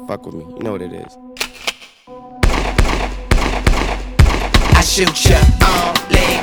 Fuck with me, you know what it is. I shoot ya, leg,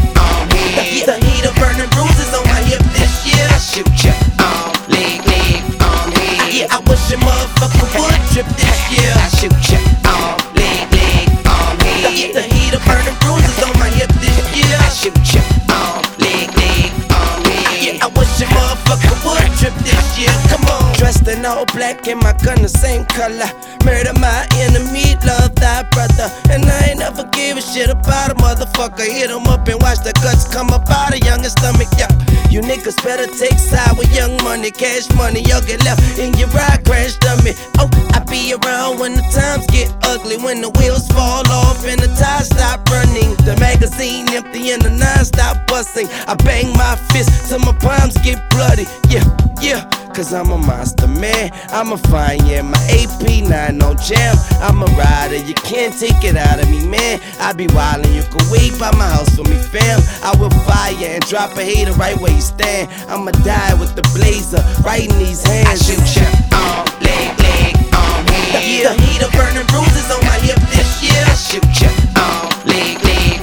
head. The heat of burning bruises on my hip this year. I shoot ya, leg, head. Yeah, I wish a motherfucker would trip this year. I shoot ya, leg, head. The heat of burning bruises on my hip this year. I shoot ya, leg, head. Yeah, I wish a motherfucker would trip this year. Come on. Dressed in all black and my gun the same color. Murder my enemy, love thy brother. And I ain't never gave a shit about a motherfucker. Hit him up and watch the guts come up out of youngest stomach, yeah. You niggas better take side with young money, cash money. Y'all get left in your ride, crash dummy. Oh, I be around when the times get ugly, when the wheels fall off and the tires stop running. The magazine empty and the nine stop busting. I bang my fist till my palms get bloody, yeah, yeah. Cause I'm a monster, man. I'm a fire, yeah. My AP9 on jam. I'm a rider, you can't take it out of me, man. I be wildin', you can wait by my house for me, fam. I will fire and drop a hater right where you stand. I'ma die with the blazer right in these hands. I shoot ya, leg, head. The heat of burning bruises on my hip this year. I shoot ya, leg, head.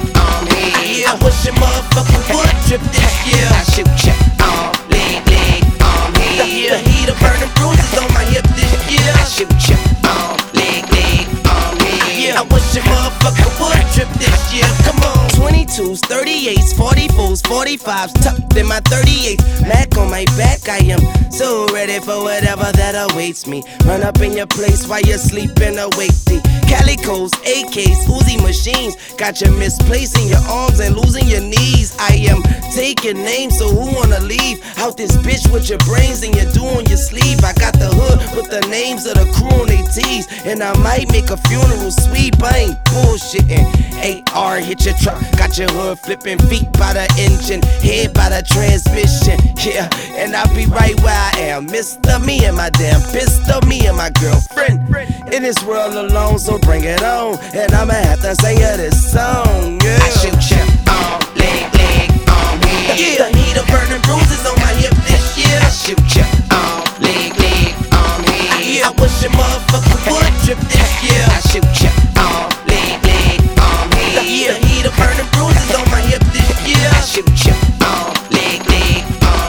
I wish a motherfucker would trip this year. I shoot ya, leg, head. The heat of burning bruises on my hip this year. I shoot ya, leg, head. Yeah, I wish a motherfucker would trip this year. Come on. 22s, 38s, 44s, 45s, tucked in my 38s. Mac on my back, I am so ready for whatever that awaits me. Run up in your place while you're sleeping, awake thee. Calicos, AKs, Uzi machines. Got you misplacing your arms and losing your knees. I am taking names, so who wanna leave out this bitch with your brains and your do on your sleeve? I got the hood with the names of the crew on they tees, and I might make a funeral sweep. I ain't bullshitting. AR hit your truck, got your hood flipping, feet by the engine, head by the transmission. Yeah, and I'll be right where I am. Mr. Me and my damn pistol, me and my girlfriend in this world alone, so bring it on. And I'ma have to sing you this song. Yeah. I shoot ya, leg, head. The heat of burning bruises on my hip this year. I shoot ya, leg, head. Yeah, I wish a motherfucker would trip this year. I shoot ya, leg, head. The heat of burning bruises on my hip this year. I shoot ya, leg, head.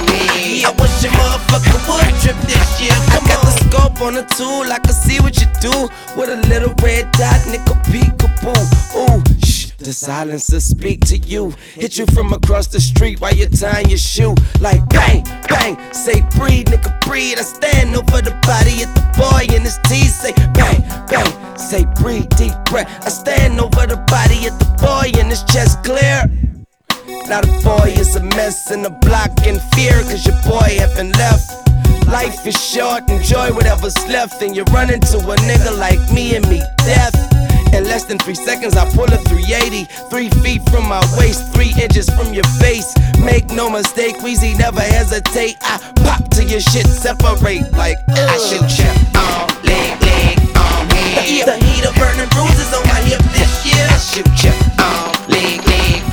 I wish a motherfucker would trip this year. I got the scope on the tool, I can see what you do with a little red dot, nickel peekaboo. Ooh, shh, the silencer speak to you. Hit you from across the street while you're tying your shoe. Like bang, bang, say breathe, nigga breathe. I stand over the body of the boy in his teeth. Say bang, bang, say breathe, deep breath. I stand over the body of the boy in his chest clear. Now the boy is a mess in the block in fear, cause your boy haven't left. Life is short, enjoy whatever's left. And you run into a nigga like me and meet death. In less than 3 seconds I pull a 380. 3 feet from my waist, 3 inches from your face. Make no mistake, Weezy never hesitate. I pop till your shit separate like I shoot ya, leg, head. The heat of burning bruises on my hip this year. I shoot ya, leg, head.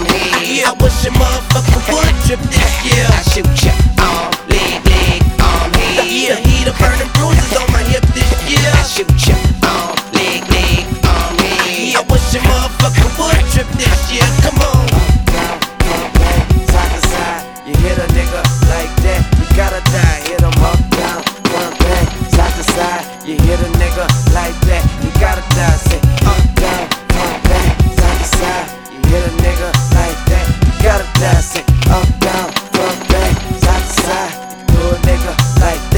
I wish a motherfucker would trip this year. I shoot ya, leg, head. The heat of burning bruises on my hip this year. I shoot ya, leg, head. I wish a motherfucker would trip this year. Come on. Up, down, bang, side to side. You hit a nigga like that, you gotta die. Hit him up, down, bang, side to side. You hit a nigga like that, you gotta die. Say up, down, bang, side to side. You hit a nigga like that, you gotta die. Say up, down, bang, side to side. Do a nigga like that.